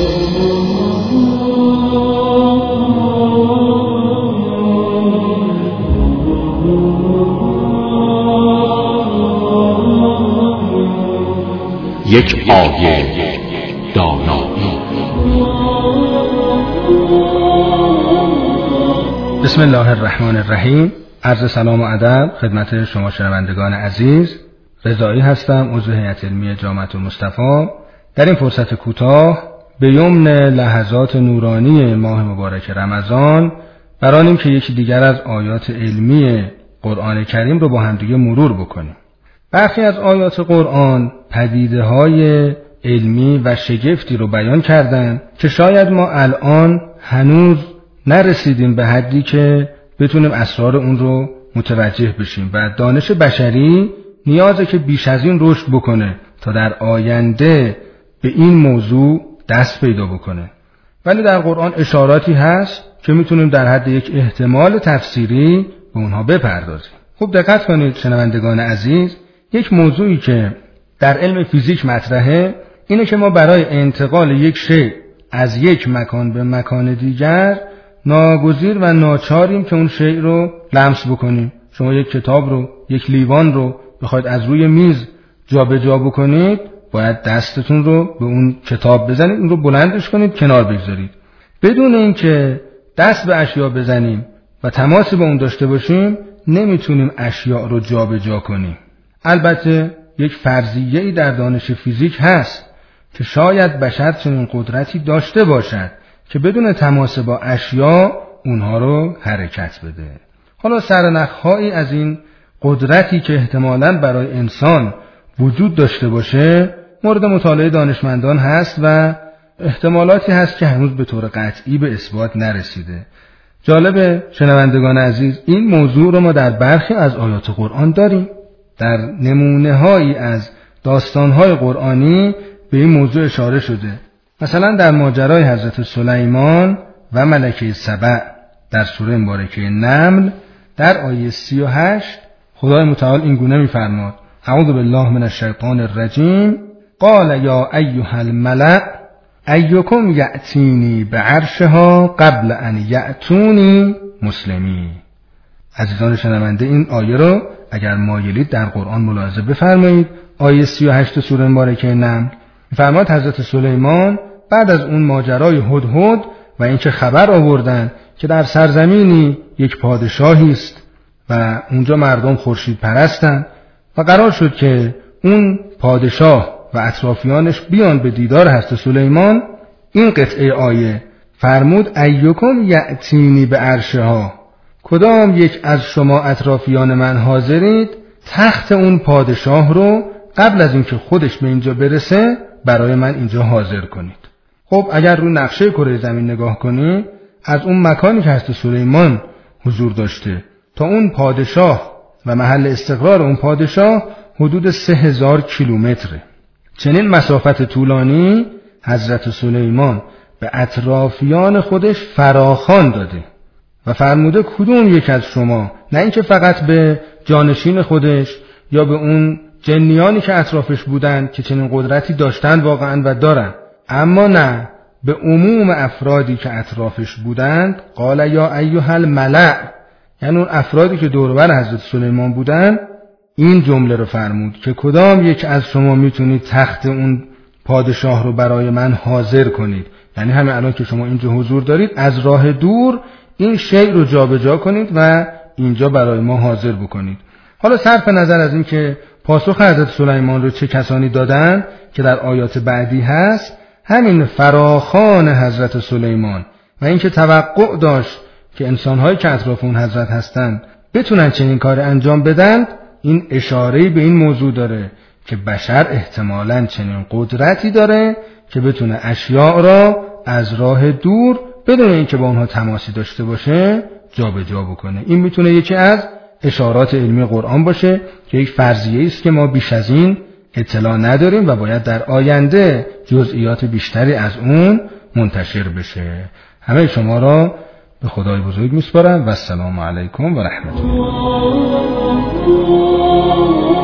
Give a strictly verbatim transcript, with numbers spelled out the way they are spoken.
یک آیه دانایی. بسم الله الرحمن الرحیم. عرض سلام و ادب خدمت شما شنوندگان عزیز. رضایی هستم، عضو هیئت علمی جامعة المصطفی. در این فرصت کوتاه به یمن لحظات نورانی ماه مبارک رمضان برانیم که یکی دیگر از آیات علمی قرآن کریم رو با همدیگه مرور بکنیم. برخی از آیات قرآن پدیده‌های علمی و شگفتی رو بیان کردن که شاید ما الان هنوز نرسیدیم به حدی که بتونیم اسرار اون رو متوجه بشیم و دانش بشری نیازه که بیش از این رشد بکنه تا در آینده به این موضوع دست پیدا بکنه. ولی در قرآن اشاراتی هست که میتونیم در حد یک احتمال تفسیری به اونها بپردازیم. خوب دقت کنید شنوندگان عزیز، یک موضوعی که در علم فیزیک مطرحه اینه که ما برای انتقال یک شیء از یک مکان به مکان دیگر ناگزیر و ناچاریم که اون شیء رو لمس بکنیم. شما یک کتاب رو، یک لیوان رو بخواید از روی میز جابجا بکنید، باید دستتون رو به اون کتاب بزنید، اون رو بلندش کنید، کنار بگذارید. بدون اینکه دست به اشیا بزنیم و تماسی با اون داشته باشیم نمیتونیم اشیاء رو جابجا کنیم. البته یک فرضیه‌ای در دانش فیزیک هست که شاید بشر چنین قدرتی داشته باشد که بدون تماس با اشیاء اونها رو حرکت بده. حالا سرنخ‌هایی از این قدرتی که احتمالاً برای انسان وجود داشته باشه مورد مطالعه دانشمندان هست و احتمالاتی هست که هنوز به طور قطعی به اثبات نرسیده. جالب شنوندگان عزیز، این موضوع رو ما در برخی از آیات قرآن داریم. در نمونه‌هایی از داستان‌های قرآنی به این موضوع اشاره شده. مثلا در ماجرای حضرت سلیمان و ملکه سبع در سوره مبارکه نمل در آیه سی و هشت خدای متعال این گونه می‌فرماد: اعوذ بالله من الشیطان الرجیم قال یا ایها الملأ ایکم یأتینی بعرشها قبل ان یأتونی مسلمین. عزیزان شنونده، این آیه رو اگر مایلید در قرآن ملاحظه بفرمایید. آیه سی و هشت سوره مبارکه نمل می‌فرماد حضرت سلیمان بعد از اون ماجرای هدهد و اینکه خبر آوردن که در سرزمینی یک پادشاهی است و اونجا مردم خورشید پرستن و قرار شد که اون پادشاه و اطرافیانش بیان به دیدار حضرت سلیمان، این قطعه آیه فرمود ایکم یأتینی به عرشها، کدام یک از شما اطرافیان من حاضرید تخت اون پادشاه رو قبل از اینکه خودش به اینجا برسه برای من اینجا حاضر کنید. خب اگر رو نقشه کره زمین نگاه کنید، از اون مکانی که حضرت سلیمان حضور داشته تا اون پادشاه و محل استقرار اون پادشاه حدود سه هزار کیلومتره. چنین مسافت طولانی حضرت سلیمان به اطرافیان خودش فراخوان داده و فرموده کدوم یک از شما، نه اینکه فقط به جانشین خودش یا به اون جنیانی که اطرافش بودن که چنین قدرتی داشتن واقعا و دارن، اما نه به عموم افرادی که اطرافش بودند. قال یا ایها الملأ، یعنی اون افرادی که دور و بر حضرت سلیمان بودن، این جمله رو فرمود که کدام یک از شما میتونید تخت اون پادشاه رو برای من حاضر کنید، یعنی همین الان که شما اینجا حضور دارید از راه دور این شیء رو جابجا کنید و اینجا برای ما حاضر بکنید. حالا صرف نظر از این که پاسخ حضرت سلیمان رو چه کسانی دادن که در آیات بعدی هست، همین فراخوان حضرت سلیمان و اینکه توقع داشت که انسان‌هایی که اطراف اون حضرت هستند بتونن چنین کار انجام بدن، این اشاره به این موضوع داره که بشر احتمالاً چنین قدرتی داره که بتونه اشیاء را از راه دور بدون اینکه با اونها تماسی داشته باشه جابجا بکنه. این میتونه یکی از اشارات علمی قرآن باشه که یک فرضیه است که ما بیش از این اطلاع نداریم و باید در آینده جزئیات بیشتری از اون منتشر بشه. همه شما را به خدای بزرگ میسپارم و السلام علیکم و رحمت الله.